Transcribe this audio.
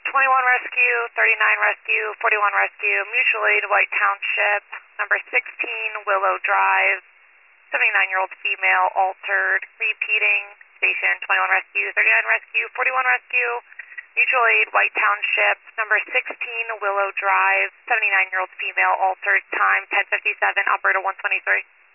21 Rescue, 39 Rescue, 41 Rescue, Mutual Aid, White Township, number 16, Willow Drive, 79-year-old female, altered, repeating, station 21 Rescue, 39 Rescue, 41 Rescue, Mutual Aid, White Township, number 16, Willow Drive, 79-year-old female, altered, time 10:57, operator 123.